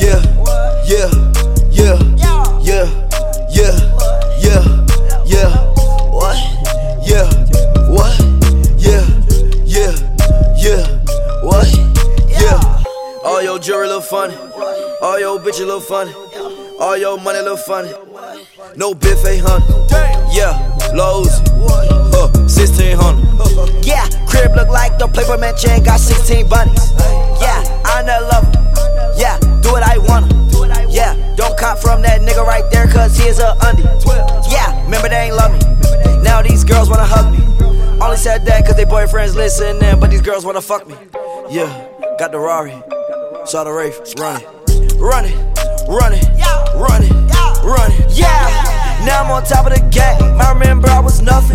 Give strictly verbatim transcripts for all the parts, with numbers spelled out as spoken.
yeah, yeah, yeah, yeah, yeah, yeah, yeah, what, yeah, what, yeah, yeah, yeah, what, yeah. All your jewelry look funny, all your bitches look funny, all your money look funny. No Biff eight hundred, yeah, Lowe's, uh, sixteen hundred. Yeah, crib look like the Playboy Mansion, got sixteen bunnies. Yeah, I never love him. Yeah, do what I wanna. Yeah, don't cop from that nigga right there, cause he is a undie. Yeah, remember they ain't love me. Now these girls wanna hug me. Only said that cause they boyfriends listening, but these girls wanna fuck me. Yeah, got the Rari, saw the Wraith, running, running, running, running, running. Yeah, now I'm on top of the game. I remember I was nothing.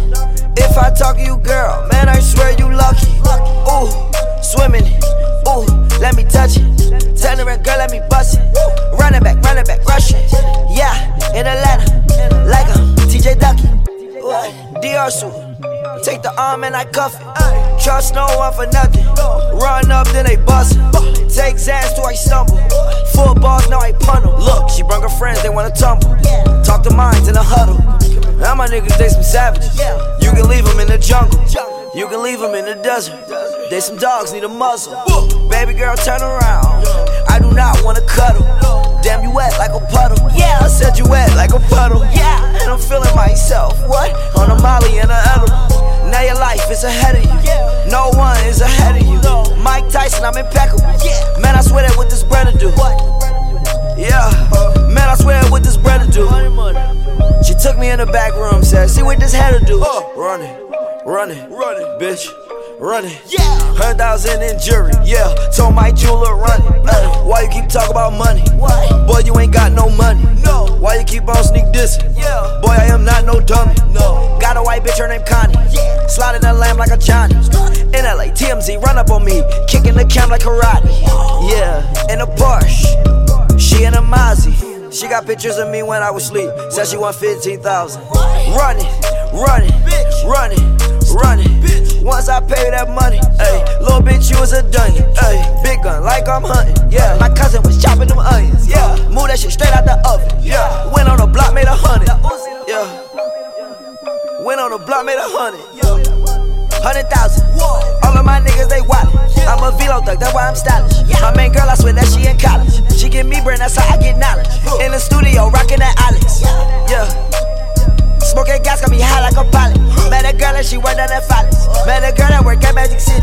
If I talk to you, girl, man, I swear you lucky. Ooh, swimming it. Ooh, let me touch it. Tell her, girl, let me bust it. Run it back, run it back, rush it. Yeah, in Atlanta, like a T J Ducky. Dior suit, take the arm and I cuff it. Trust no one for nothing. Run up, then they bust it. Take Xans till I stumble. Full balls, now I punt them. Look, she brung her friends, they wanna tumble. Talk to minds in a huddle. Now my niggas, they some savages. You can leave them in the jungle. You can leave them in the desert. They some dogs, need a muzzle. Baby girl, turn around. I do not wanna cuddle. Damn, you wet like a puddle. Yeah, I said you wet like a puddle. Yeah, and I'm feeling myself. What? On a Molly and a edible. Now your life is ahead of you. No one is ahead of you. Mike Tyson, I'm impeccable. Man, I swear that what this brother do. Yeah, man, I swear what this brother do. She took me in the back room, said, see what this header do. Running, running, running, bitch. Running, yeah, hundred thousand in jury, yeah. Told my jeweler running. Uh, why you keep talking about money? What? Boy, you ain't got no money. No. Why you keep on sneak dissing? Yeah. Boy, I am not no dummy. No. Got a white bitch, her name Connie. Yeah. Sliding the lamb like a Johnny. In L A, T M Z, run up on me, kicking the cam like karate. Yeah, in a Porsche, she in a Mozzie. She got pictures of me when I was asleep. Said she won fifteen thousand. Running, running, running, running. Once I pay that money, ayy, little bitch, you was a dungeon, ayy, big gun like I'm hunting, yeah. My cousin was chopping them onions, yeah. Move that shit straight out the oven, yeah. Went on the block, made a hundred, yeah. Went on the block, made a hundred, hundred thousand. All of my niggas, they wildin'. I'm a velo thug, that's why I'm stylish. My main girl, I swear that she in college. She give me brain, that's how I get knowledge. In the studio, rockin' that Alex, yeah. Smoking gas got me high like a pilot. Met a girl and she worked on that Follies. Met a girl that worked at Magic City.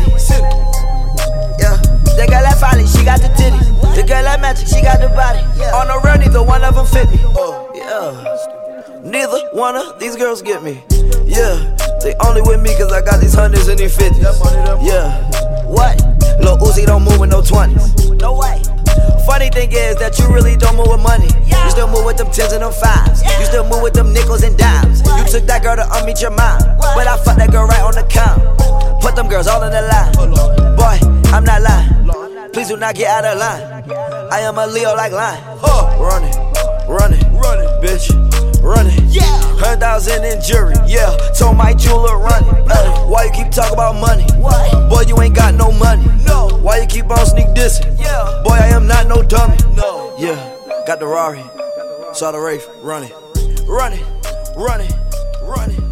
Yeah, the girl at Follies, she got the titties. The girl at Magic, she got the body. On the road, neither one of them fit me. Oh, yeah. Neither one of these girls get me. Yeah, they only with me cause I got these hundreds and these fifties. Yeah, what? Lil Uzi don't move with no twenties. No way. Funny thing is that you really don't move with money. You still move with them tens and them fives. You still move with them nickels and dimes. You took that girl to unmeet your mom, but I fucked that girl right on the count. Put them girls all in the line. Boy, I'm not lying. Please do not get out of line. I am a Leo like lion. Running, running, running, bitch. Running, yeah. Hundred thousand in jury, yeah. Told my jeweler running. Uh, why you keep talking about money? What? Boy, you ain't got no money. No. Why you keep on sneak dissing? Yeah. Boy, I am not no dummy. No. Yeah. Got the Rari, saw the Wraith, running, running, running, running.